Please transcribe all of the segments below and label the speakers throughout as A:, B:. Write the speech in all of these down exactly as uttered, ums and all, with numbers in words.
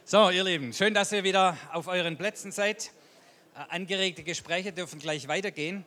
A: So, ihr Lieben, schön, dass ihr wieder auf euren Plätzen seid. Äh, angeregte Gespräche dürfen gleich weitergehen.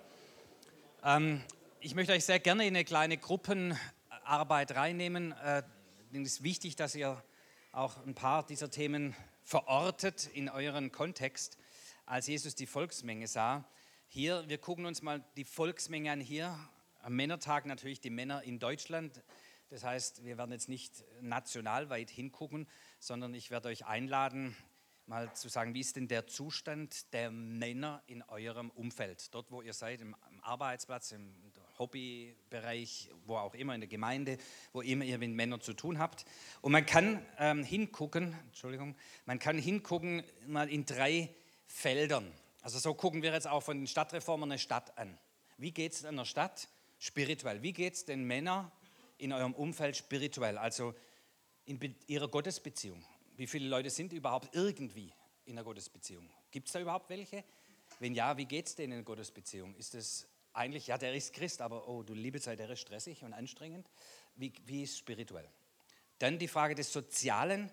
A: Ähm, ich möchte euch sehr gerne in eine kleine Gruppenarbeit reinnehmen. Äh, denn es ist wichtig, dass ihr auch ein paar dieser Themen verortet in euren Kontext, als Jesus die Volksmenge sah. Hier, wir gucken uns mal die Volksmenge an hier. Am Männertag natürlich die Männer in Deutschland. Das heißt, wir werden jetzt nicht national weit hingucken, sondern ich werde euch einladen, mal zu sagen, wie ist denn der Zustand der Männer in eurem Umfeld? Dort, wo ihr seid, im, im Arbeitsplatz, im Hobbybereich, wo auch immer, in der Gemeinde, wo immer ihr mit Männern zu tun habt. Und man kann ähm, hingucken, Entschuldigung, man kann hingucken mal in drei Feldern. Also so gucken wir jetzt auch von den Stadtreformern eine Stadt an. Wie geht es einer Stadt spirituell? Wie geht es den Männern in eurem Umfeld spirituell, also in be- ihrer Gottesbeziehung? Wie viele Leute sind überhaupt irgendwie in einer Gottesbeziehung? Gibt es da überhaupt welche? Wenn ja, wie geht es denen in der Gottesbeziehung? Ist es eigentlich, ja, der ist Christ, aber oh, du liebe Zeit, der ist stressig und anstrengend. Wie, wie ist es spirituell? Dann die Frage des Sozialen.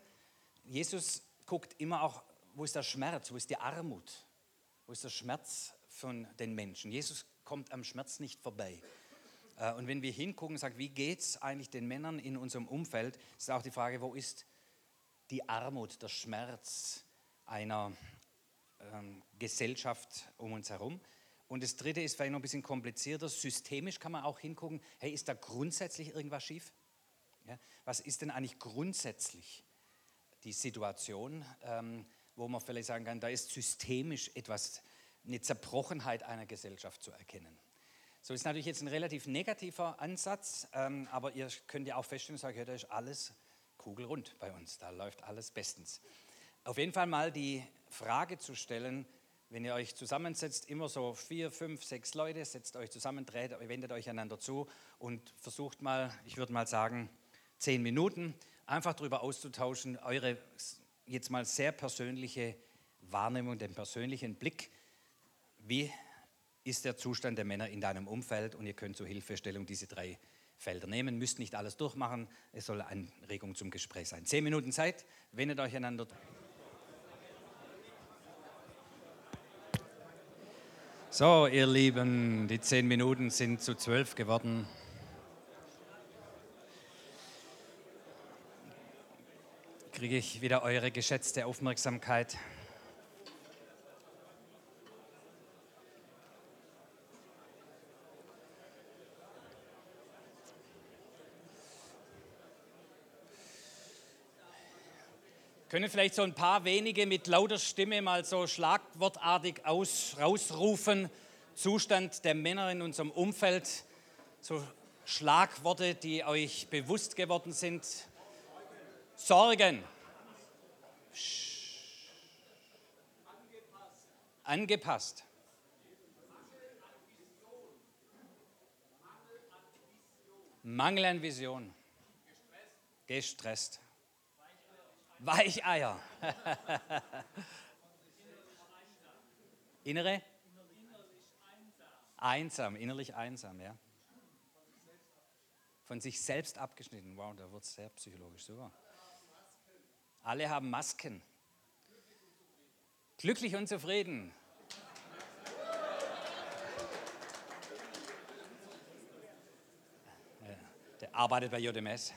A: Jesus guckt immer auch, wo ist der Schmerz, wo ist die Armut, wo ist der Schmerz von den Menschen? Jesus kommt am Schmerz nicht vorbei. Und wenn wir hingucken und sagen, wie geht es eigentlich den Männern in unserem Umfeld, ist auch die Frage, wo ist die Armut, der Schmerz einer ähm, Gesellschaft um uns herum. Und das Dritte ist vielleicht noch ein bisschen komplizierter, systemisch kann man auch hingucken, hey, ist da grundsätzlich irgendwas schief? Ja, was ist denn eigentlich grundsätzlich die Situation, ähm, wo man vielleicht sagen kann, da ist systemisch etwas, eine Zerbrochenheit einer Gesellschaft zu erkennen. So ist natürlich jetzt ein relativ negativer Ansatz, ähm, aber ihr könnt ja auch feststellen und sagen, ja, da ist alles kugelrund bei uns, da läuft alles bestens. Auf jeden Fall mal die Frage zu stellen, wenn ihr euch zusammensetzt, immer so vier, fünf, sechs Leute, setzt euch zusammen, dreht, wendet euch einander zu und versucht mal, ich würde mal sagen, zehn Minuten, einfach darüber auszutauschen, eure jetzt mal sehr persönliche Wahrnehmung, den persönlichen Blick, wie ist der Zustand der Männer in deinem Umfeld, und ihr könnt zur Hilfestellung diese drei Felder nehmen, müsst nicht alles durchmachen, es soll eine Anregung zum Gespräch sein. Zehn Minuten Zeit, wendet euch einander. So, ihr Lieben, die zehn Minuten sind zu zwölf geworden. Kriege ich wieder eure geschätzte Aufmerksamkeit? Können vielleicht so ein paar wenige mit lauter Stimme mal so schlagwortartig aus, rausrufen, Zustand der Männer in unserem Umfeld, so Schlagworte, die euch bewusst geworden sind. Sorgen. Angepasst. Mangel an Vision. Gestresst. Weicheier. Innere? Einsam, innerlich einsam, ja. Von sich selbst abgeschnitten. Wow, da wird es sehr psychologisch, super. Alle haben Masken. Glücklich und zufrieden. Der arbeitet bei J M S.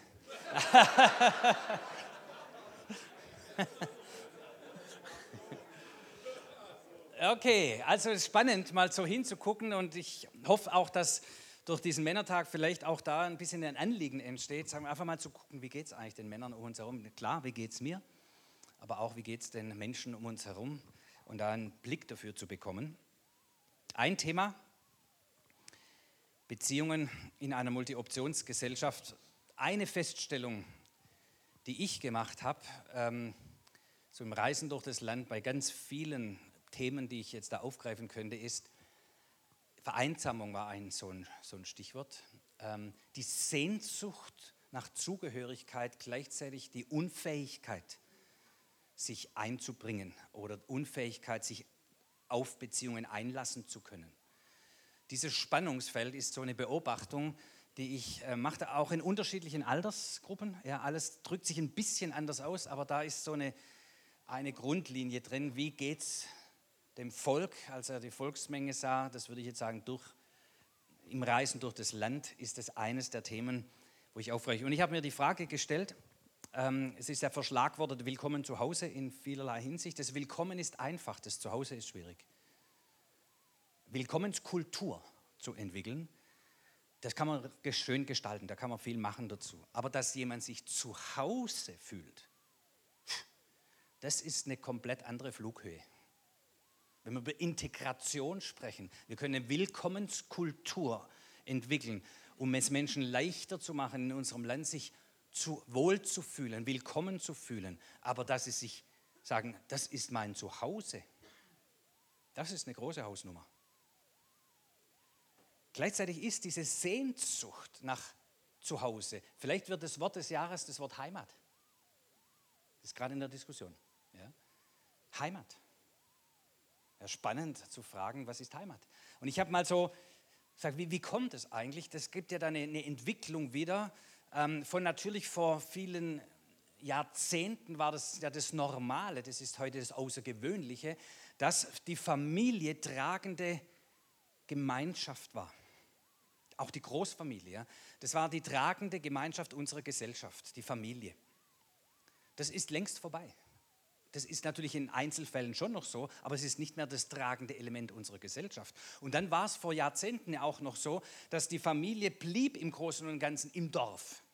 A: Okay, also es ist spannend, mal so hinzugucken, und ich hoffe auch, dass durch diesen Männertag vielleicht auch da ein bisschen ein Anliegen entsteht, sagen wir einfach mal zu gucken, wie geht es eigentlich den Männern um uns herum. Klar, wie geht es mir, aber auch, wie geht es den Menschen um uns herum, und da einen Blick dafür zu bekommen. Ein Thema, Beziehungen in einer Multi-Optionsgesellschaft. Eine Feststellung, die ich gemacht habe, ähm, so im Reisen durch das Land, bei ganz vielen Themen, die ich jetzt da aufgreifen könnte, ist, Vereinsamung war ein so ein, so ein Stichwort. Ähm, die Sehnsucht nach Zugehörigkeit, gleichzeitig die Unfähigkeit, sich einzubringen, oder Unfähigkeit, sich auf Beziehungen einlassen zu können. Dieses Spannungsfeld ist so eine Beobachtung, die ich äh, mache, auch in unterschiedlichen Altersgruppen. Ja, alles drückt sich ein bisschen anders aus, aber da ist so eine eine Grundlinie drin, wie geht es dem Volk, als er die Volksmenge sah, das würde ich jetzt sagen, durch, im Reisen durch das Land ist das eines der Themen, wo ich aufbreche. Und ich habe mir die Frage gestellt, ähm, es ist ja verschlagwortet, Willkommen zu Hause in vielerlei Hinsicht. Das Willkommen ist einfach, das Zuhause ist schwierig. Willkommenskultur zu entwickeln, das kann man schön gestalten, da kann man viel machen dazu. Aber dass jemand sich zu Hause fühlt, das ist eine komplett andere Flughöhe. Wenn wir über Integration sprechen, wir können eine Willkommenskultur entwickeln, um es Menschen leichter zu machen, in unserem Land sich zu, wohl zu fühlen, willkommen zu fühlen. Aber dass sie sich sagen, das ist mein Zuhause, das ist eine große Hausnummer. Gleichzeitig ist diese Sehnsucht nach Zuhause, vielleicht wird das Wort des Jahres das Wort Heimat. Das ist gerade in der Diskussion. Ja? Heimat. Ja, spannend zu fragen, was ist Heimat? Und ich habe mal so gesagt, wie, wie kommt es eigentlich? Das gibt ja dann eine, eine Entwicklung wieder. Ähm, von natürlich vor vielen Jahrzehnten war das ja das Normale, das ist heute das Außergewöhnliche, dass die Familie tragende Gemeinschaft war. Auch die Großfamilie, ja? Das war die tragende Gemeinschaft unserer Gesellschaft, die Familie. Das ist längst vorbei. Das ist natürlich in Einzelfällen schon noch so, aber es ist nicht mehr das tragende Element unserer Gesellschaft. Und dann war es vor Jahrzehnten auch noch so, dass die Familie blieb im Großen und Ganzen im Dorf.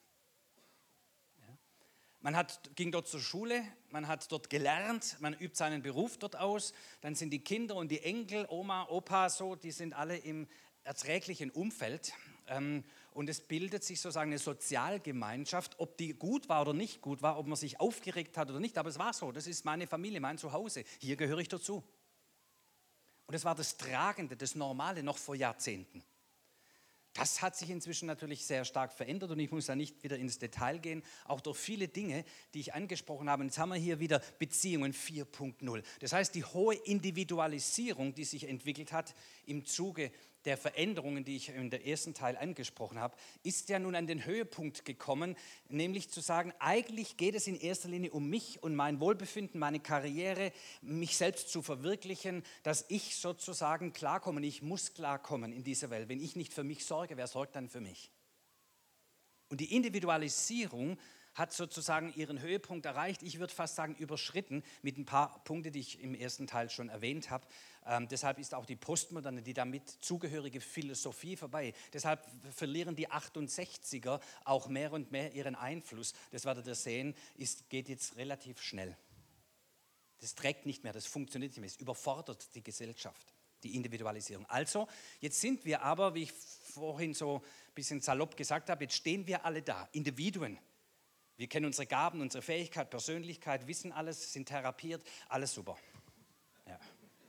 A: Ja? Man hat, ging dort zur Schule, man hat dort gelernt, man übt seinen Beruf dort aus, dann sind die Kinder und die Enkel, Oma, Opa, so, die sind alle im erträglichen Umfeld. Und es bildet sich sozusagen eine Sozialgemeinschaft, ob die gut war oder nicht gut war, ob man sich aufgeregt hat oder nicht, aber es war so, das ist meine Familie, mein Zuhause, hier gehöre ich dazu. Und das war das Tragende, das Normale noch vor Jahrzehnten. Das hat sich inzwischen natürlich sehr stark verändert und ich muss da nicht wieder ins Detail gehen, auch durch viele Dinge, die ich angesprochen habe. Und jetzt haben wir hier wieder Beziehungen vier Punkt null. Das heißt, die hohe Individualisierung, die sich entwickelt hat im Zuge der Veränderungen, die ich in der ersten Teil angesprochen habe, ist ja nun an den Höhepunkt gekommen, nämlich zu sagen, eigentlich geht es in erster Linie um mich und mein Wohlbefinden, meine Karriere, mich selbst zu verwirklichen, dass ich sozusagen klarkomme, ich muss klarkommen in dieser Welt. Wenn ich nicht für mich sorge, wer sorgt dann für mich? Und die Individualisierung hat sozusagen ihren Höhepunkt erreicht, ich würde fast sagen überschritten, mit ein paar Punkten, die ich im ersten Teil schon erwähnt habe. Ähm, deshalb ist auch die Postmoderne, die damit zugehörige Philosophie vorbei. Deshalb verlieren die achtundsechziger auch mehr und mehr ihren Einfluss. Das werdet ihr sehen, ist, geht jetzt relativ schnell. Das trägt nicht mehr, das funktioniert nicht mehr, es überfordert die Gesellschaft, die Individualisierung. Also, jetzt sind wir aber, wie ich vorhin so ein bisschen salopp gesagt habe, jetzt stehen wir alle da, Individuen. Wir kennen unsere Gaben, unsere Fähigkeit, Persönlichkeit, wissen alles, sind therapiert, alles super. Ja.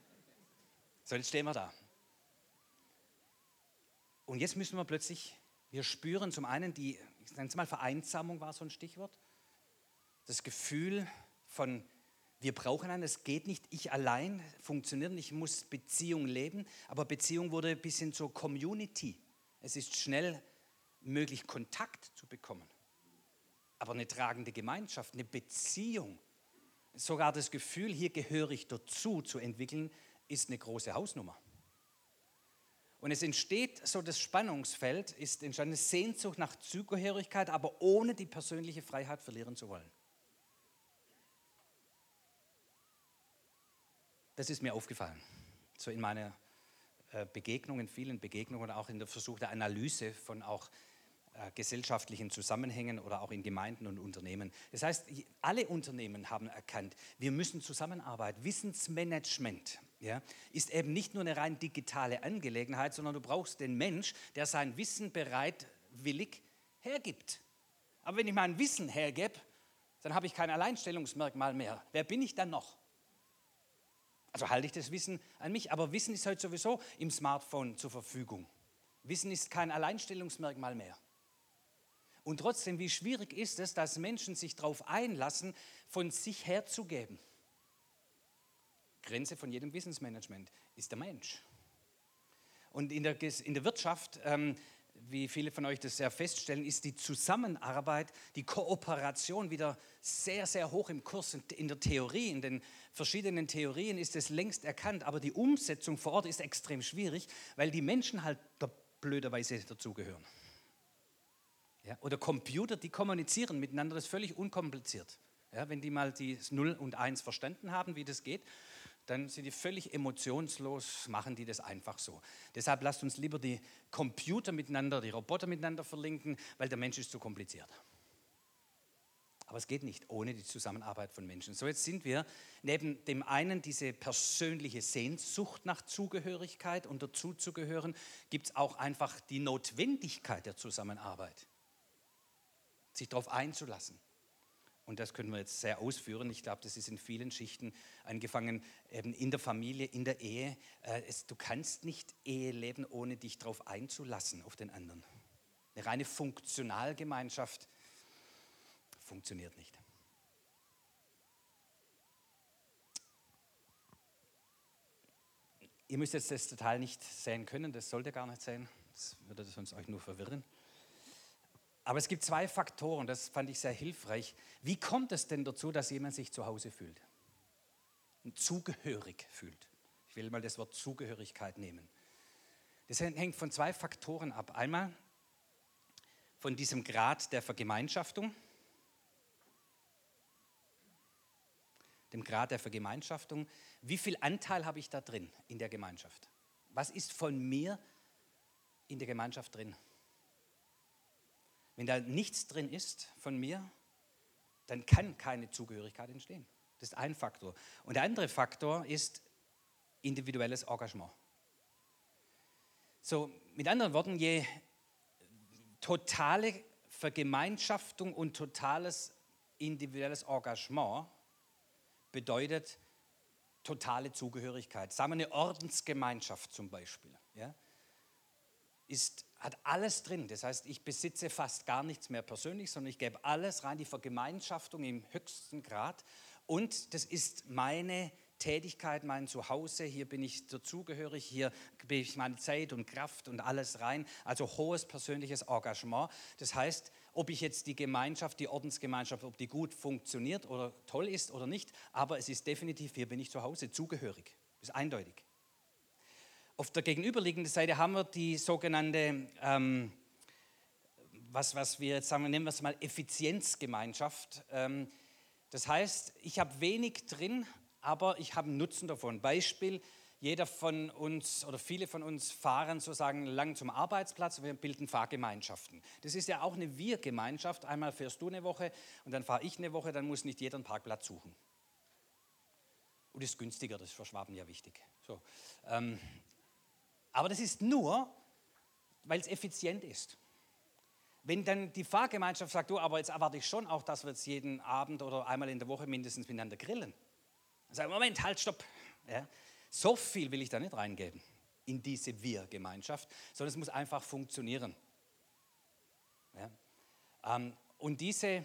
A: So, jetzt stehen wir da. Und jetzt müssen wir plötzlich, wir spüren zum einen die, ich nenne es mal Vereinsamung war so ein Stichwort, das Gefühl von, wir brauchen einen, es geht nicht, ich allein funktioniert nicht, ich muss Beziehung leben, aber Beziehung wurde ein bisschen zur Community. Es ist schnell möglich, Kontakt zu bekommen. Aber eine tragende Gemeinschaft, eine Beziehung, sogar das Gefühl, hier gehöre ich dazu, zu entwickeln, ist eine große Hausnummer. Und es entsteht so das Spannungsfeld, ist entstanden eine Sehnsucht nach Zugehörigkeit, aber ohne die persönliche Freiheit verlieren zu wollen. Das ist mir aufgefallen, so in meiner Begegnungen, vielen Begegnungen, auch in der Versuch der Analyse von auch gesellschaftlichen Zusammenhängen oder auch in Gemeinden und Unternehmen. Das heißt, alle Unternehmen haben erkannt, wir müssen zusammenarbeiten. Wissensmanagement, ja, ist eben nicht nur eine rein digitale Angelegenheit, sondern du brauchst den Mensch, der sein Wissen bereitwillig hergibt. Aber wenn ich mein Wissen hergebe, dann habe ich kein Alleinstellungsmerkmal mehr. Wer bin ich dann noch? Also halte ich das Wissen an mich, aber Wissen ist heute sowieso im Smartphone zur Verfügung. Wissen ist kein Alleinstellungsmerkmal mehr. Und trotzdem, wie schwierig ist es, dass Menschen sich darauf einlassen, von sich herzugeben. Grenze von jedem Wissensmanagement ist der Mensch. Und in der, in der Wirtschaft ähm, wie viele von euch das ja feststellen, ist die Zusammenarbeit, die Kooperation wieder sehr, sehr hoch im Kurs. In der Theorie, in den verschiedenen Theorien ist es längst erkannt, aber die Umsetzung vor Ort ist extrem schwierig, weil die Menschen halt blöderweise dazugehören. Ja, oder Computer, die kommunizieren miteinander, das ist völlig unkompliziert. Ja, wenn die mal die null und eins verstanden haben, wie das geht, dann sind die völlig emotionslos, machen die das einfach so. Deshalb lasst uns lieber die Computer miteinander, die Roboter miteinander verlinken, weil der Mensch ist zu kompliziert. Aber es geht nicht ohne die Zusammenarbeit von Menschen. So, jetzt sind wir neben dem einen diese persönliche Sehnsucht nach Zugehörigkeit und dazuzugehören, gibt es auch einfach die Notwendigkeit der Zusammenarbeit, sich darauf einzulassen. Und das können wir jetzt sehr ausführen. Ich glaube, das ist in vielen Schichten angefangen, eben in der Familie, in der Ehe. Äh, es, du kannst nicht Ehe leben, ohne dich darauf einzulassen, auf den anderen. Eine reine Funktionalgemeinschaft funktioniert nicht. Ihr müsst jetzt das Detail nicht sehen können, das sollte gar nicht sein, das würde sonst euch nur verwirren. Aber es gibt zwei Faktoren, das fand ich sehr hilfreich. Wie kommt es denn dazu, dass jemand sich zu Hause fühlt? Und zugehörig fühlt. Ich will mal das Wort Zugehörigkeit nehmen. Das hängt von zwei Faktoren ab. Einmal von diesem Grad der Vergemeinschaftung, dem Grad der Vergemeinschaftung. Wie viel Anteil habe ich da drin in der Gemeinschaft? Was ist von mir in der Gemeinschaft drin? Wenn da nichts drin ist von mir, dann kann keine Zugehörigkeit entstehen. Das ist ein Faktor. Und der andere Faktor ist individuelles Engagement. So, mit anderen Worten, je totale Vergemeinschaftung und totales individuelles Engagement bedeutet totale Zugehörigkeit. Sagen wir eine Ordensgemeinschaft zum Beispiel, ja, ist, hat alles drin. Das heißt, ich besitze fast gar nichts mehr persönlich, sondern ich gebe alles rein, die Vergemeinschaftung im höchsten Grad. Und das ist meine Tätigkeit, mein Zuhause. Hier bin ich dazugehörig, hier gebe ich meine Zeit und Kraft und alles rein. Also hohes persönliches Engagement. Das heißt, ob ich jetzt die Gemeinschaft, die Ordensgemeinschaft, ob die gut funktioniert oder toll ist oder nicht, aber es ist definitiv, hier bin ich zu Hause, zugehörig. Das ist eindeutig. Auf der gegenüberliegenden Seite haben wir die sogenannte, ähm, was, was wir jetzt sagen, nennen wir es mal Effizienzgemeinschaft. Ähm, das heißt, ich habe wenig drin, aber ich habe einen Nutzen davon. Beispiel, jeder von uns oder viele von uns fahren sozusagen lang zum Arbeitsplatz, wir bilden Fahrgemeinschaften. Das ist ja auch eine Wir-Gemeinschaft. Einmal fährst du eine Woche und dann fahre ich eine Woche, dann muss nicht jeder einen Parkplatz suchen. Und das ist günstiger, das ist für Schwaben ja wichtig. So, ähm, aber das ist nur, weil es effizient ist. Wenn dann die Fahrgemeinschaft sagt, du, aber jetzt erwarte ich schon auch, dass wir jetzt jeden Abend oder einmal in der Woche mindestens miteinander grillen. Dann sage ich, Moment, halt, stopp. Ja, so viel will ich da nicht reingeben in diese Wir-Gemeinschaft, sondern es muss einfach funktionieren. Ja, ähm, und diese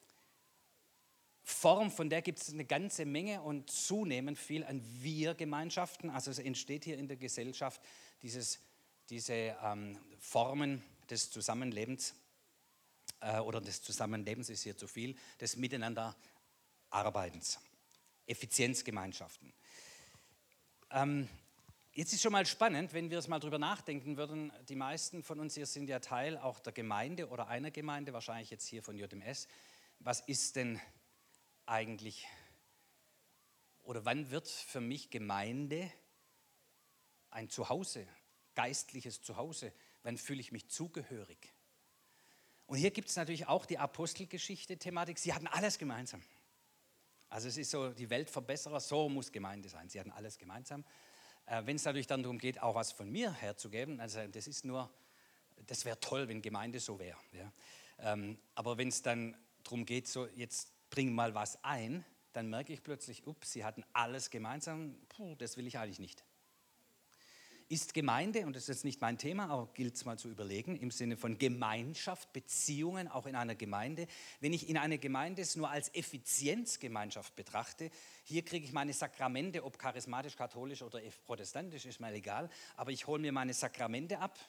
A: Form, von der gibt es eine ganze Menge und zunehmend viel an Wir-Gemeinschaften. Also es entsteht hier in der Gesellschaft dieses, diese ähm, Formen des Zusammenlebens äh, oder des Zusammenlebens ist hier zu viel, des Miteinanderarbeitens, Effizienzgemeinschaften. Ähm, jetzt ist schon mal spannend, wenn wir es mal drüber nachdenken würden, die meisten von uns hier sind ja Teil auch der Gemeinde oder einer Gemeinde, wahrscheinlich jetzt hier von J M S. Was ist denn eigentlich, oder wann wird für mich Gemeinde ein Zuhause, geistliches Zuhause? Wann fühle ich mich zugehörig? Und hier gibt es natürlich auch die Apostelgeschichte-Thematik. Sie hatten alles gemeinsam. Also es ist so, die Weltverbesserer, so muss Gemeinde sein. Sie hatten alles gemeinsam. Äh, wenn es natürlich dann darum geht, auch was von mir herzugeben, also das ist nur, das wäre toll, wenn Gemeinde so wäre. Ja. Ähm, aber wenn es dann darum geht, so jetzt bring mal was ein, dann merke ich plötzlich, ups, sie hatten alles gemeinsam, puh, das will ich eigentlich nicht. Ist Gemeinde, und das ist jetzt nicht mein Thema, aber gilt es mal zu überlegen, im Sinne von Gemeinschaft, Beziehungen, auch in einer Gemeinde. Wenn ich in eine Gemeinde es nur als Effizienzgemeinschaft betrachte, hier kriege ich meine Sakramente, ob charismatisch, katholisch oder protestantisch, ist mir egal, aber ich hole mir meine Sakramente ab,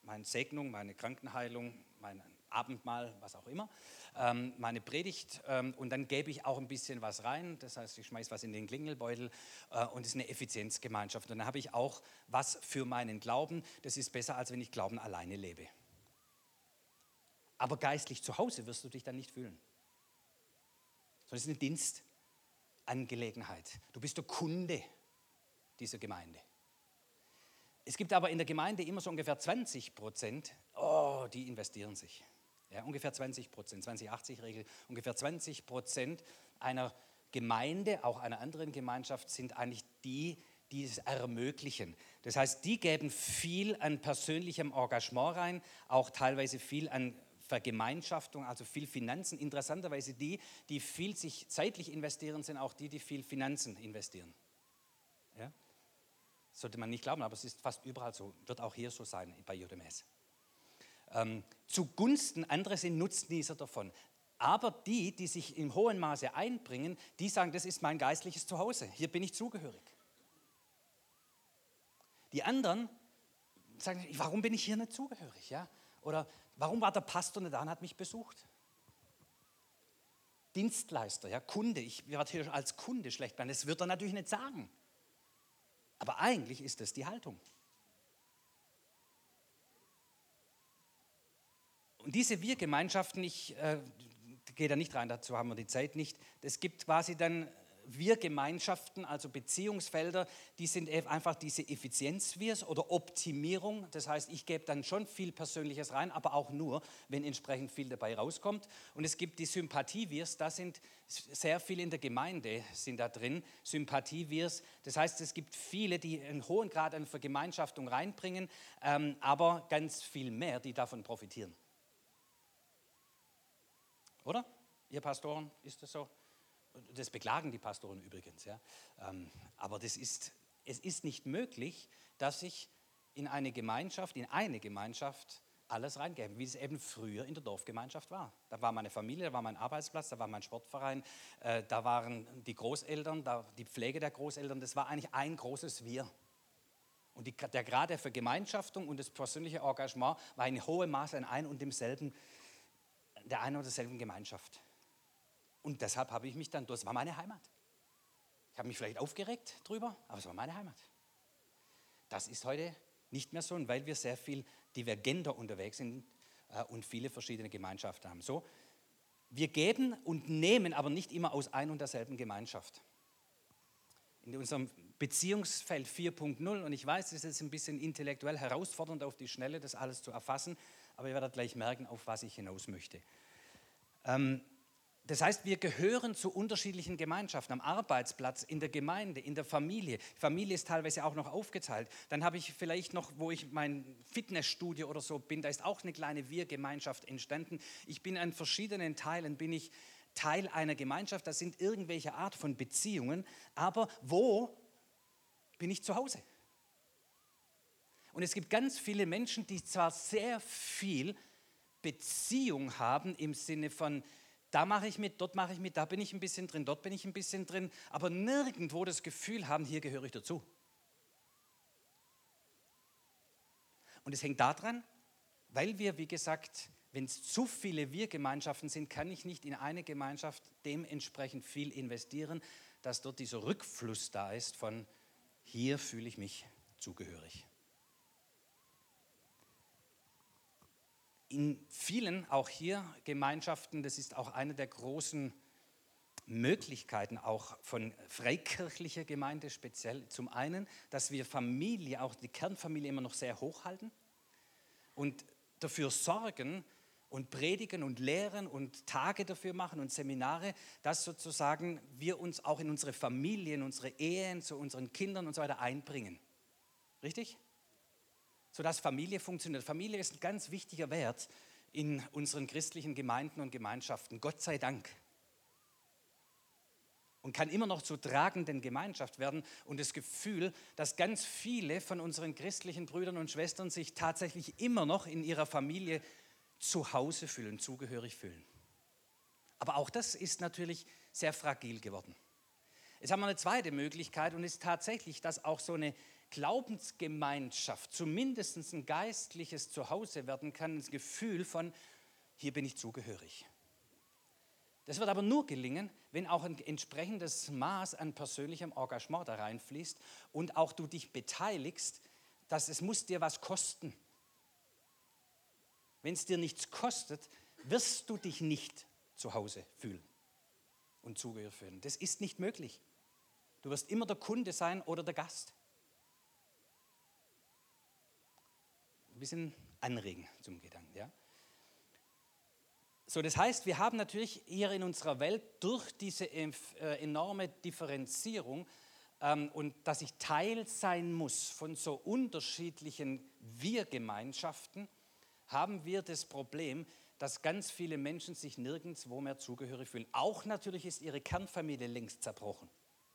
A: meine Segnung, meine Krankenheilung, mein Abendmahl, was auch immer, ähm, meine Predigt ähm, und dann gebe ich auch ein bisschen was rein, das heißt, ich schmeiße was in den Klingelbeutel äh, und es ist eine Effizienzgemeinschaft und dann habe ich auch was für meinen Glauben, das ist besser, als wenn ich Glauben alleine lebe. Aber geistlich zu Hause wirst du dich dann nicht fühlen, sondern es ist eine Dienstangelegenheit. Du bist der Kunde dieser Gemeinde. Es gibt aber in der Gemeinde immer so ungefähr zwanzig Prozent, oh, die investieren sich. Ja, ungefähr zwanzig Prozent, zwanzig achtzig Regel, ungefähr zwanzig Prozent einer Gemeinde, auch einer anderen Gemeinschaft, sind eigentlich die, die es ermöglichen. Das heißt, die geben viel an persönlichem Engagement rein, auch teilweise viel an Vergemeinschaftung, also viel Finanzen. Interessanterweise die, die viel sich zeitlich investieren, sind auch die, die viel Finanzen investieren. Ja? Sollte man nicht glauben, aber es ist fast überall so, wird auch hier so sein bei J M S. Ähm, zugunsten, andere sind Nutznießer davon. Aber die, die sich im hohen Maße einbringen, die sagen, das ist mein geistliches Zuhause, hier bin ich zugehörig. Die anderen sagen, warum bin ich hier nicht zugehörig? Ja? Oder warum war der Pastor nicht da und hat mich besucht? Dienstleister, ja, Kunde, ich werde hier als Kunde schlecht behandelt, das wird er natürlich nicht sagen. Aber eigentlich ist das die Haltung. Und diese Wir-Gemeinschaften, ich äh, gehe da nicht rein, dazu haben wir die Zeit nicht, es gibt quasi dann Wir-Gemeinschaften, also Beziehungsfelder, die sind einfach diese Effizienz-Wirs oder Optimierung. Das heißt, ich gebe dann schon viel Persönliches rein, aber auch nur, wenn entsprechend viel dabei rauskommt. Und es gibt die Sympathie-Wirs, da sind sehr viele in der Gemeinde sind da drin, Sympathie-Wirs. Das heißt, es gibt viele, die einen hohen Grad an Vergemeinschaftung reinbringen, ähm, aber ganz viel mehr, die davon profitieren. Oder? Ihr Pastoren, ist das so? Das beklagen die Pastoren übrigens. Ja? Ähm, aber das ist, es ist nicht möglich, dass ich in eine Gemeinschaft, in eine Gemeinschaft alles reingebe, wie es eben früher in der Dorfgemeinschaft war. Da war meine Familie, da war mein Arbeitsplatz, da war mein Sportverein, äh, da waren die Großeltern, da die Pflege der Großeltern. Das war eigentlich ein großes Wir. Und die, der Grad der Vergemeinschaftung und das persönliche Engagement war ein hohes Maß an ein und demselben, der einen oder derselben Gemeinschaft. Und deshalb habe ich mich dann, das war meine Heimat. Ich habe mich vielleicht aufgeregt drüber, aber es war meine Heimat. Das ist heute nicht mehr so, und weil wir sehr viel divergenter unterwegs sind äh, und viele verschiedene Gemeinschaften haben. So, wir geben und nehmen, aber nicht immer aus ein und derselben Gemeinschaft. In unserem Beziehungsfeld vier Punkt null, und ich weiß, es ist jetzt ein bisschen intellektuell herausfordernd auf die Schnelle, das alles zu erfassen, aber ihr werdet gleich merken, auf was ich hinaus möchte. Ähm, Das heißt, wir gehören zu unterschiedlichen Gemeinschaften, am Arbeitsplatz, in der Gemeinde, in der Familie. Die Familie ist teilweise auch noch aufgeteilt. Dann habe ich vielleicht noch, wo ich mein Fitnessstudio oder so bin, da ist auch eine kleine Wir-Gemeinschaft entstanden. Ich bin an verschiedenen Teilen, bin ich Teil einer Gemeinschaft. Das sind irgendwelche Art von Beziehungen. Aber wo bin ich zu Hause? Und es gibt ganz viele Menschen, die zwar sehr viel Beziehung haben im Sinne von, da mache ich mit, dort mache ich mit, da bin ich ein bisschen drin, dort bin ich ein bisschen drin, aber nirgendwo das Gefühl haben, hier gehöre ich dazu. Und es hängt daran, weil wir, wie gesagt, wenn es zu viele Wir-Gemeinschaften sind, kann ich nicht in eine Gemeinschaft dementsprechend viel investieren, dass dort dieser Rückfluss da ist von, hier fühle ich mich zugehörig. In vielen, auch hier Gemeinschaften, das ist auch eine der großen Möglichkeiten auch von freikirchlicher Gemeinde speziell. Zum einen, dass wir Familie, auch die Kernfamilie immer noch sehr hoch halten und dafür sorgen und predigen und lehren und Tage dafür machen und Seminare, dass sozusagen wir uns auch in unsere Familien, unsere Ehen, zu unseren Kindern und so weiter einbringen. Richtig? Sodass Familie funktioniert. Familie ist ein ganz wichtiger Wert in unseren christlichen Gemeinden und Gemeinschaften. Gott sei Dank. Und kann immer noch zur tragenden Gemeinschaft werden. Und das Gefühl, dass ganz viele von unseren christlichen Brüdern und Schwestern sich tatsächlich immer noch in ihrer Familie zu Hause fühlen, zugehörig fühlen. Aber auch das ist natürlich sehr fragil geworden. Jetzt haben wir eine zweite Möglichkeit und ist tatsächlich, dass auch so eine Glaubensgemeinschaft, zumindest ein geistliches Zuhause werden kann, das Gefühl von, hier bin ich zugehörig. Das wird aber nur gelingen, wenn auch ein entsprechendes Maß an persönlichem Engagement da reinfließt und auch du dich beteiligst, dass es muss dir was kosten. Wenn es dir nichts kostet, wirst du dich nicht zu Hause fühlen und zugehörig fühlen. Das ist nicht möglich. Du wirst immer der Kunde sein oder der Gast. Ein bisschen anregen zum Gedanken, ja. So, das heißt, wir haben natürlich hier in unserer Welt durch diese äh, enorme Differenzierung ähm, und dass ich Teil sein muss von so unterschiedlichen Wir-Gemeinschaften, haben wir das Problem, dass ganz viele Menschen sich nirgendwo mehr zugehörig fühlen. Auch natürlich ist ihre Kernfamilie längst zerbrochen.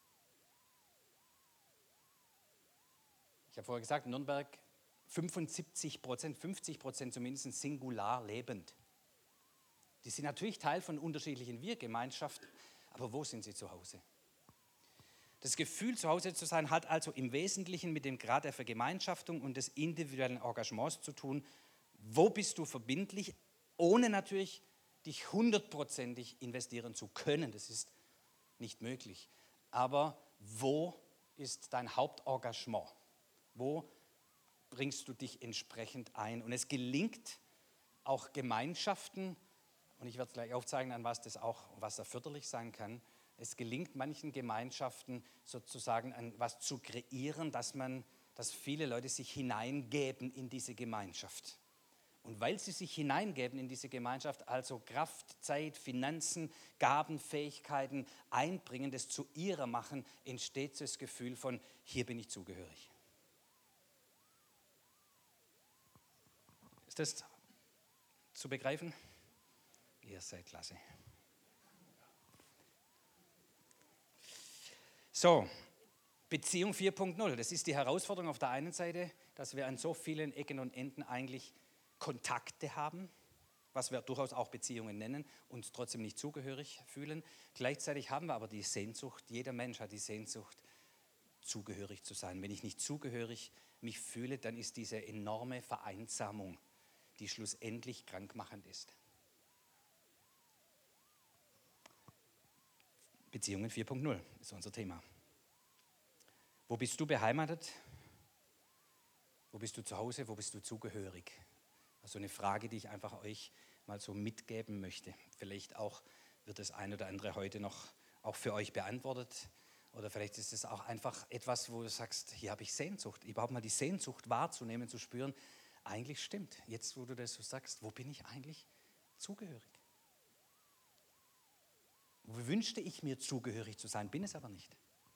A: Ich habe vorher gesagt, Nürnberg fünfundsiebzig Prozent, fünfzig Prozent zumindest singular lebend. Die sind natürlich Teil von unterschiedlichen Wir-Gemeinschaften, aber wo sind sie zu Hause? Das Gefühl, zu Hause zu sein, hat also im Wesentlichen mit dem Grad der Vergemeinschaftung und des individuellen Engagements zu tun. Wo bist du verbindlich, ohne natürlich dich hundertprozentig investieren zu können? Das ist nicht möglich. Aber wo ist dein Hauptengagement? Wo bringst du dich entsprechend ein? Und es gelingt auch Gemeinschaften, und ich werde es gleich aufzeigen, an was das auch, was da förderlich sein kann. Es gelingt manchen Gemeinschaften sozusagen an was zu kreieren, dass man, dass viele Leute sich hineingeben in diese Gemeinschaft. Und weil sie sich hineingeben in diese Gemeinschaft, also Kraft, Zeit, Finanzen, Gaben, Fähigkeiten einbringen, das zu ihrer machen, entsteht das Gefühl von, hier bin ich zugehörig. Ist das zu begreifen? Ihr seid klasse. So, Beziehung vier Punkt null. Das ist die Herausforderung auf der einen Seite, dass wir an so vielen Ecken und Enden eigentlich Kontakte haben, was wir durchaus auch Beziehungen nennen, uns trotzdem nicht zugehörig fühlen. Gleichzeitig haben wir aber die Sehnsucht, jeder Mensch hat die Sehnsucht, zugehörig zu sein. Wenn ich nicht zugehörig mich fühle, dann ist diese enorme Vereinsamung, die schlussendlich krankmachend ist. Beziehungen vier Punkt null ist unser Thema. Wo bist du beheimatet? Wo bist du zu Hause? Wo bist du zugehörig? Also eine Frage, die ich einfach euch mal so mitgeben möchte. Vielleicht auch wird das ein oder andere heute noch auch für euch beantwortet. Oder vielleicht ist es auch einfach etwas, wo du sagst, hier habe ich Sehnsucht. Überhaupt mal die Sehnsucht wahrzunehmen, zu spüren. Eigentlich stimmt, jetzt wo du das so sagst, wo bin ich eigentlich zugehörig? Wo wünschte ich mir zugehörig zu sein, bin es aber nicht.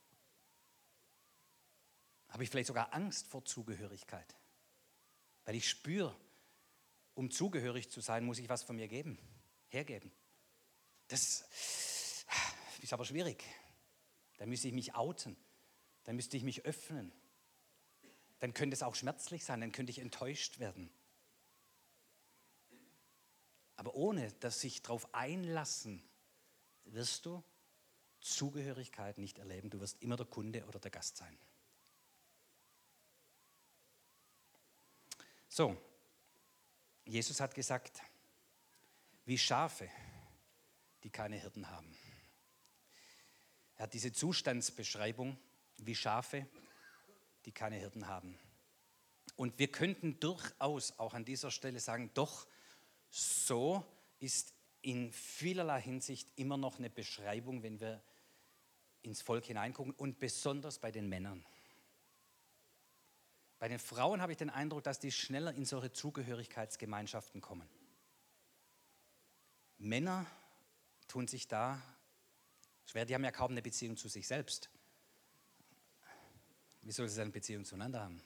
A: Habe ich vielleicht sogar Angst vor Zugehörigkeit? Weil ich spüre, um zugehörig zu sein, muss ich was von mir geben, hergeben. Das ist aber schwierig. Da müsste ich mich outen, da müsste ich mich öffnen. Dann könnte es auch schmerzlich sein, dann könnte ich enttäuscht werden. Aber ohne dass sich darauf einlassen, wirst du Zugehörigkeit nicht erleben. Du wirst immer der Kunde oder der Gast sein. So, Jesus hat gesagt, wie Schafe, die keine Hirten haben. Er hat diese Zustandsbeschreibung, wie Schafe, die keine Hirten haben. Und wir könnten durchaus auch an dieser Stelle sagen, doch, so ist in vielerlei Hinsicht immer noch eine Beschreibung, wenn wir ins Volk hineingucken und besonders bei den Männern. Bei den Frauen habe ich den Eindruck, dass die schneller in solche Zugehörigkeitsgemeinschaften kommen. Männer tun sich da schwer, die haben ja kaum eine Beziehung zu sich selbst. Wie soll sie eine Beziehung zueinander haben?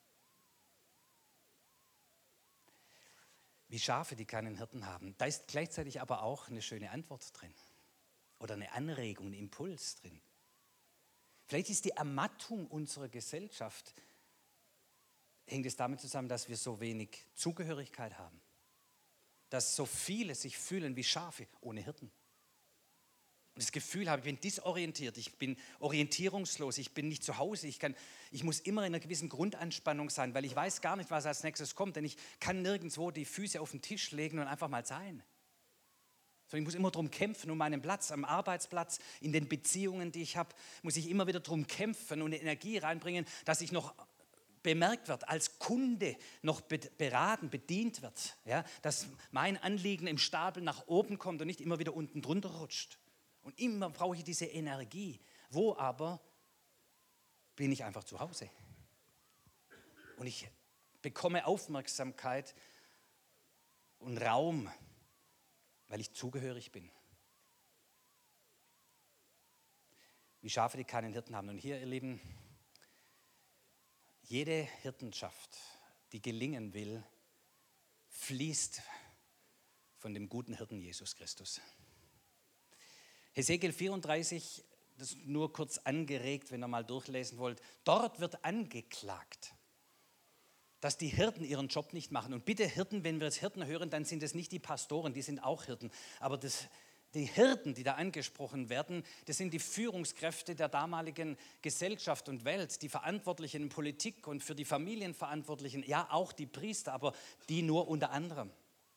A: Wie Schafe, die keinen Hirten haben. Da ist gleichzeitig aber auch eine schöne Antwort drin. Oder eine Anregung, ein Impuls drin. Vielleicht ist die Ermattung unserer Gesellschaft, hängt es damit zusammen, dass wir so wenig Zugehörigkeit haben. Dass so viele sich fühlen wie Schafe ohne Hirten. und das Gefühl habe, ich bin disorientiert, ich bin orientierungslos, ich bin nicht zu Hause, ich, kann, ich muss immer in einer gewissen Grundanspannung sein, weil ich weiß gar nicht, was als nächstes kommt, denn ich kann nirgendwo die Füße auf den Tisch legen und einfach mal sein. Sondern ich muss immer darum kämpfen, um meinen Platz am Arbeitsplatz, in den Beziehungen, die ich habe, muss ich immer wieder darum kämpfen und Energie reinbringen, dass ich noch bemerkt wird, als Kunde noch beraten, bedient wird, ja, dass mein Anliegen im Stapel nach oben kommt und nicht immer wieder unten drunter rutscht. Und immer brauche ich diese Energie. Wo aber bin ich einfach zu Hause? Und ich bekomme Aufmerksamkeit und Raum, weil ich zugehörig bin. Wie Schafe, die keinen Hirten haben. Und hier, ihr Lieben, jede Hirtenschaft, die gelingen will, fließt von dem guten Hirten Jesus Christus. Hesekiel vierunddreißig, das nur kurz angeregt, wenn ihr mal durchlesen wollt. Dort wird angeklagt, dass die Hirten ihren Job nicht machen. Und bitte Hirten, wenn wir jetzt Hirten hören, dann sind es nicht die Pastoren, die sind auch Hirten. Aber das, die Hirten, die da angesprochen werden, das sind die Führungskräfte der damaligen Gesellschaft und Welt, die Verantwortlichen in Politik und für die Familienverantwortlichen, ja auch die Priester, aber die nur unter anderem.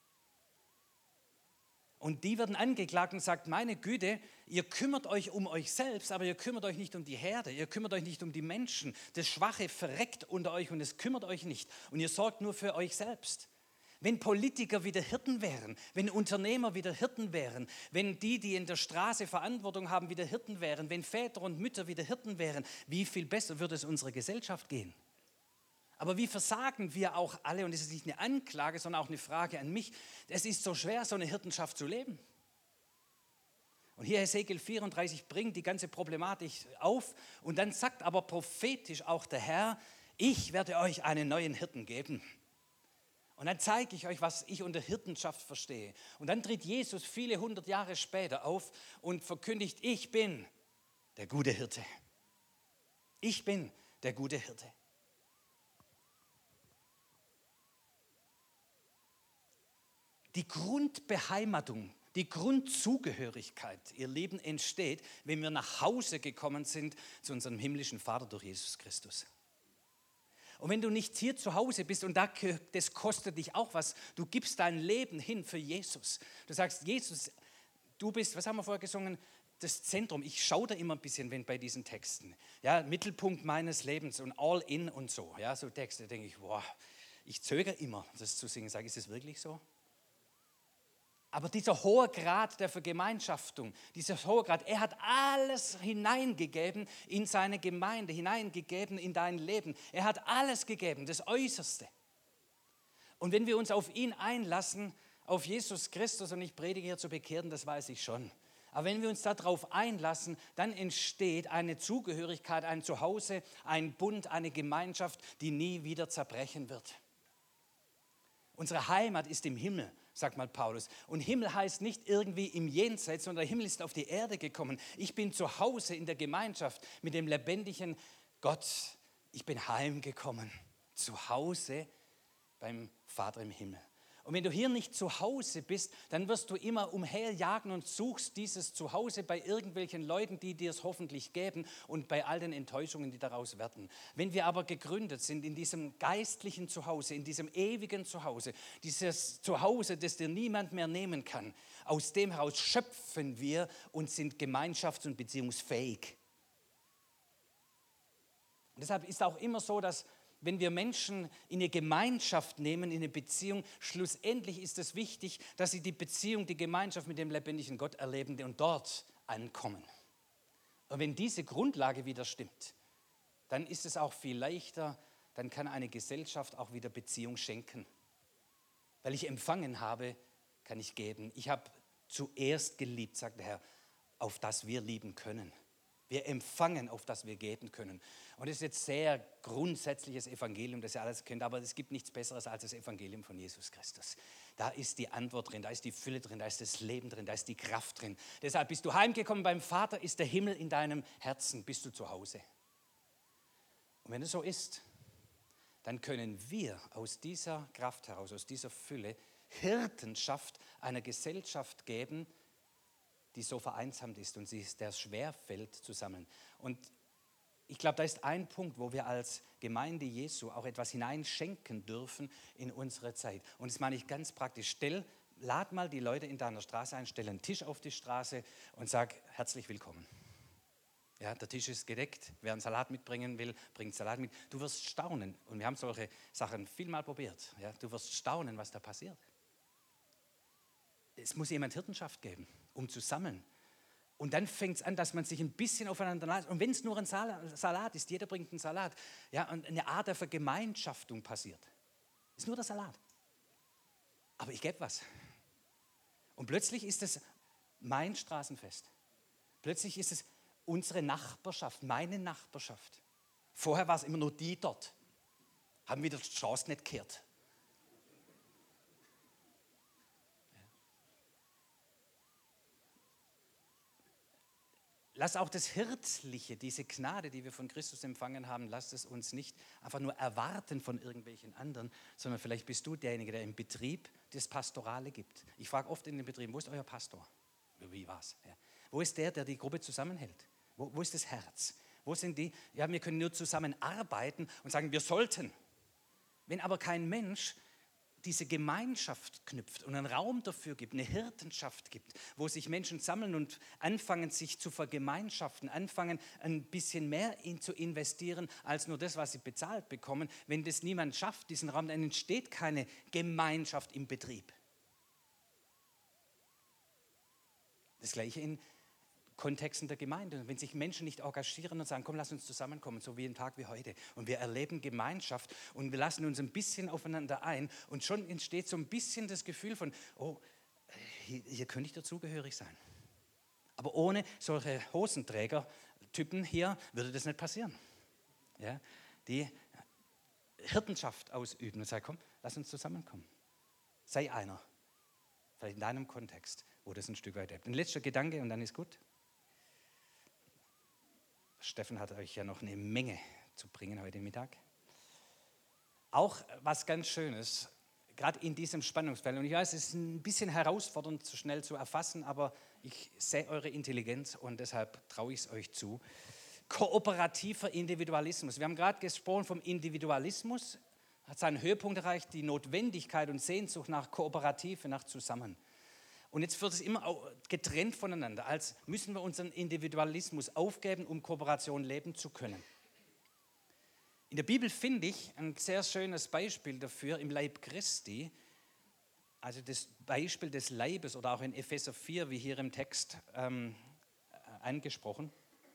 A: Und die werden angeklagt und sagt, meine Güte, ihr kümmert euch um euch selbst, aber ihr kümmert euch nicht um die Herde, ihr kümmert euch nicht um die Menschen. Das Schwache verreckt unter euch und es kümmert euch nicht. Und ihr sorgt nur für euch selbst. Wenn Politiker wieder Hirten wären, wenn Unternehmer wieder Hirten wären, wenn die, die in der Straße Verantwortung haben, wieder Hirten wären, wenn Väter und Mütter wieder Hirten wären, wie viel besser würde es unserer Gesellschaft gehen? Aber wie versagen wir auch alle, und es ist nicht eine Anklage, sondern auch eine Frage an mich, es ist so schwer, so eine Hirtenschaft zu leben. Und hier Hesekiel vierunddreißig bringt die ganze Problematik auf und dann sagt aber prophetisch auch der Herr, ich werde euch einen neuen Hirten geben. Und dann zeige ich euch, was ich unter Hirtenschaft verstehe. Und dann tritt Jesus viele hundert Jahre später auf und verkündigt, ich bin der gute Hirte. Ich bin der gute Hirte. Die Grundbeheimatung, die Grundzugehörigkeit, ihr Leben entsteht, wenn wir nach Hause gekommen sind zu unserem himmlischen Vater durch Jesus Christus. Und wenn du nicht hier zu Hause bist und das kostet dich auch was, du gibst dein Leben hin für Jesus. Du sagst, Jesus, du bist, was haben wir vorher gesungen, das Zentrum. Ich schaue da immer ein bisschen wenn bei diesen Texten. Ja, Mittelpunkt meines Lebens und all in und so. Ja, so Texte, da denke ich, boah, ich zögere immer, das zu singen. Sage, ist es wirklich so? Aber dieser hohe Grad der Vergemeinschaftung, dieser hohe Grad, er hat alles hineingegeben in seine Gemeinde, hineingegeben in dein Leben. Er hat alles gegeben, das Äußerste. Und wenn wir uns auf ihn einlassen, auf Jesus Christus, und ich predige hier zu Bekehrten, das weiß ich schon, aber wenn wir uns darauf einlassen, dann entsteht eine Zugehörigkeit, ein Zuhause, ein Bund, eine Gemeinschaft, die nie wieder zerbrechen wird. Unsere Heimat ist im Himmel, sagt mal Paulus. Und Himmel heißt nicht irgendwie im Jenseits, sondern der Himmel ist auf die Erde gekommen. Ich bin zu Hause in der Gemeinschaft mit dem lebendigen Gott. Ich bin heimgekommen, zu Hause beim Vater im Himmel. Und wenn du hier nicht zu Hause bist, dann wirst du immer umherjagen und suchst dieses Zuhause bei irgendwelchen Leuten, die dir es hoffentlich geben und bei all den Enttäuschungen, die daraus werden. Wenn wir aber gegründet sind in diesem geistlichen Zuhause, in diesem ewigen Zuhause, dieses Zuhause, das dir niemand mehr nehmen kann, aus dem heraus schöpfen wir und sind gemeinschafts- und beziehungsfähig. Und deshalb ist auch immer so, dass wenn wir Menschen in eine Gemeinschaft nehmen, in eine Beziehung, schlussendlich ist es wichtig, dass sie die Beziehung, die Gemeinschaft mit dem lebendigen Gott erleben und dort ankommen. Und wenn diese Grundlage wieder stimmt, dann ist es auch viel leichter, dann kann eine Gesellschaft auch wieder Beziehung schenken. Weil ich empfangen habe, kann ich geben. Ich habe zuerst geliebt, sagt der Herr, auf das wir lieben können. Wir empfangen, auf das wir geben können. Und das ist jetzt sehr grundsätzliches Evangelium, das ihr alles kennt, aber es gibt nichts Besseres als das Evangelium von Jesus Christus. Da ist die Antwort drin, da ist die Fülle drin, da ist das Leben drin, da ist die Kraft drin. Deshalb bist du heimgekommen beim Vater, ist der Himmel in deinem Herzen, bist du zu Hause. Und wenn es so ist, dann können wir aus dieser Kraft heraus, aus dieser Fülle Hirtenschaft einer Gesellschaft geben, die so vereinsamt ist und sie der schwer fällt zu sammeln. Und ich glaube, da ist ein Punkt, wo wir als Gemeinde Jesu auch etwas hineinschenken dürfen in unsere Zeit. Und das meine ich ganz praktisch. Stell, lad mal die Leute in deiner Straße ein, stell einen Tisch auf die Straße und sag herzlich willkommen. Ja, der Tisch ist gedeckt. Wer einen Salat mitbringen will, bringt Salat mit. Du wirst staunen. Und wir haben solche Sachen vielmal probiert. Ja, du wirst staunen, was da passiert. Es muss jemand Hirtenschaft geben, um zu sammeln. Und dann fängt es an, dass man sich ein bisschen aufeinander lässt. Und wenn es nur ein Salat ist, jeder bringt einen Salat. Ja, und eine Art der Vergemeinschaftung passiert. Ist nur der Salat. Aber ich gebe was. Und plötzlich ist es mein Straßenfest. Plötzlich ist es unsere Nachbarschaft, meine Nachbarschaft. Vorher war es immer nur die dort. Haben wieder die Chance nicht gekehrt. Lass auch das Hirtliche, diese Gnade, die wir von Christus empfangen haben, lass es uns nicht einfach nur erwarten von irgendwelchen anderen, sondern vielleicht bist du derjenige, der im Betrieb das Pastorale gibt. Ich frage oft in den Betrieben, wo ist euer Pastor? Wie war's? Ja. Wo ist der, der die Gruppe zusammenhält? Wo, wo ist das Herz? Wo sind die? Ja, wir können nur zusammenarbeiten und sagen, wir sollten. Wenn aber kein Mensch diese Gemeinschaft knüpft und einen Raum dafür gibt, eine Hirtenschaft gibt, wo sich Menschen sammeln und anfangen, sich zu vergemeinschaften, anfangen, ein bisschen mehr in zu investieren, als nur das, was sie bezahlt bekommen. Wenn das niemand schafft, diesen Raum, dann entsteht keine Gemeinschaft im Betrieb. Das Gleiche in Kontexten der Gemeinde. Wenn sich Menschen nicht engagieren und sagen, komm, lass uns zusammenkommen, so wie ein Tag wie heute. Und wir erleben Gemeinschaft und wir lassen uns ein bisschen aufeinander ein und schon entsteht so ein bisschen das Gefühl von, oh, hier, hier könnte ich dazugehörig sein. Aber ohne solche Hosenträger-Typen hier würde das nicht passieren. Ja, die Hirtenschaft ausüben und sagen, komm, lass uns zusammenkommen. Sei einer. Vielleicht in deinem Kontext, wo das ein Stück weit lebt. Ein letzter Gedanke und dann ist gut. Steffen hat euch ja noch eine Menge zu bringen heute Mittag. Auch was ganz Schönes, gerade in diesem Spannungsfeld. Und ich weiß, es ist ein bisschen herausfordernd, so schnell zu erfassen, aber ich sehe eure Intelligenz und deshalb traue ich es euch zu. Kooperativer Individualismus. Wir haben gerade gesprochen vom Individualismus, hat seinen Höhepunkt erreicht, die Notwendigkeit und Sehnsucht nach Kooperative, nach Zusammen. Und jetzt wird es immer getrennt voneinander, als müssen wir unseren Individualismus aufgeben, um Kooperation leben zu können. In der Bibel finde ich ein sehr schönes Beispiel dafür im Leib Christi, also das Beispiel des Leibes oder auch in Epheser vier, wie hier im Text ähm, angesprochen.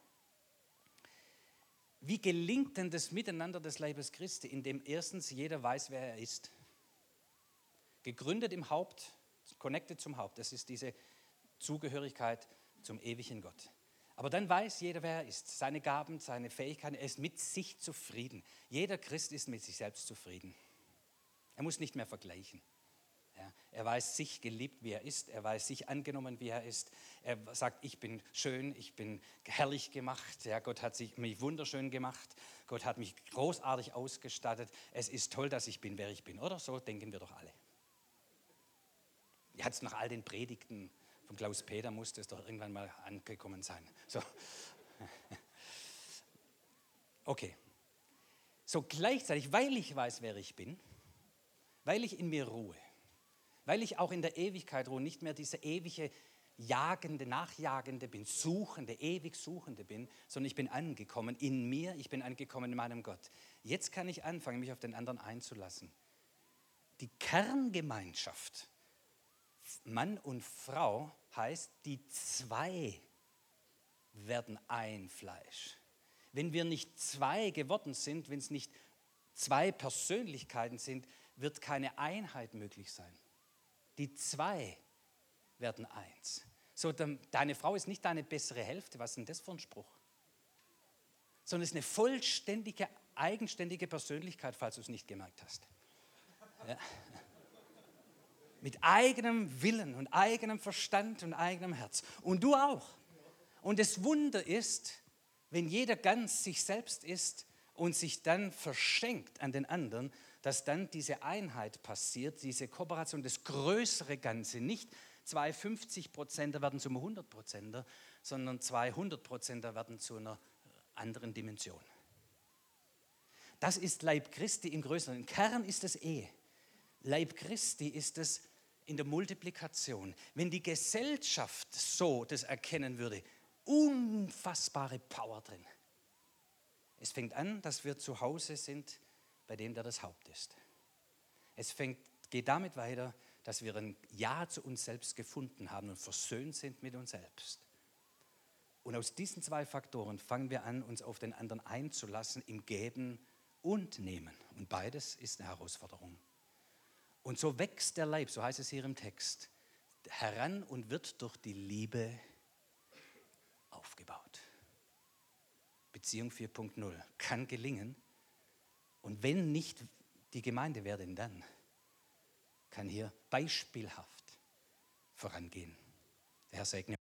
A: Wie gelingt denn das Miteinander des Leibes Christi, indem erstens jeder weiß, wer er ist? Gegründet im Haupt, connected zum Haupt, das ist diese Zugehörigkeit zum ewigen Gott. Aber dann weiß jeder, wer er ist, seine Gaben, seine Fähigkeiten, er ist mit sich zufrieden. Jeder Christ ist mit sich selbst zufrieden. Er muss nicht mehr vergleichen. Ja, er weiß sich geliebt, wie er ist, er weiß sich angenommen, wie er ist. Er sagt, ich bin schön, ich bin herrlich gemacht. Ja, Gott hat sich, mich wunderschön gemacht, Gott hat mich großartig ausgestattet. Es ist toll, dass ich bin, wer ich bin, oder? So denken wir doch alle. Jetzt nach all den Predigten von Klaus Peter musste es doch irgendwann mal angekommen sein. So. Okay. So gleichzeitig, weil ich weiß, wer ich bin, weil ich in mir ruhe, weil ich auch in der Ewigkeit ruhe, nicht mehr diese ewige Jagende, Nachjagende bin, Suchende, ewig Suchende bin, sondern ich bin angekommen in mir, ich bin angekommen in meinem Gott. Jetzt kann ich anfangen, mich auf den anderen einzulassen. Die Kerngemeinschaft Mann und Frau heißt, die zwei werden ein Fleisch. Wenn wir nicht zwei geworden sind, wenn es nicht zwei Persönlichkeiten sind, wird keine Einheit möglich sein. Die zwei werden eins. So, deine Frau ist nicht deine bessere Hälfte, was ist denn das für ein Spruch? Sondern es ist eine vollständige, eigenständige Persönlichkeit, falls du es nicht gemerkt hast. Ja. Mit eigenem Willen und eigenem Verstand und eigenem Herz. Und du auch. Und das Wunder ist, wenn jeder ganz sich selbst ist und sich dann verschenkt an den anderen, dass dann diese Einheit passiert, diese Kooperation, das größere Ganze, nicht zwei fünfzig Prozenter werden zum hundert Prozenter, sondern zwei hundert Prozenter werden zu einer anderen Dimension. Das ist Leib Christi im größeren. Im Kern ist es Ehe. Leib Christi ist es in der Multiplikation. Wenn die Gesellschaft so das erkennen würde, unfassbare Power drin. Es fängt an, dass wir zu Hause sind bei dem, der das Haupt ist. Es fängt, geht damit weiter, dass wir ein Ja zu uns selbst gefunden haben und versöhnt sind mit uns selbst. Und aus diesen zwei Faktoren fangen wir an, uns auf den anderen einzulassen im Geben und Nehmen. Und beides ist eine Herausforderung. Und so wächst der Leib, so heißt es hier im Text, heran und wird durch die Liebe aufgebaut. Beziehung vier Punkt null kann gelingen. Und wenn nicht die Gemeinde, wer denn dann? Kann hier beispielhaft vorangehen. Der Herr segne.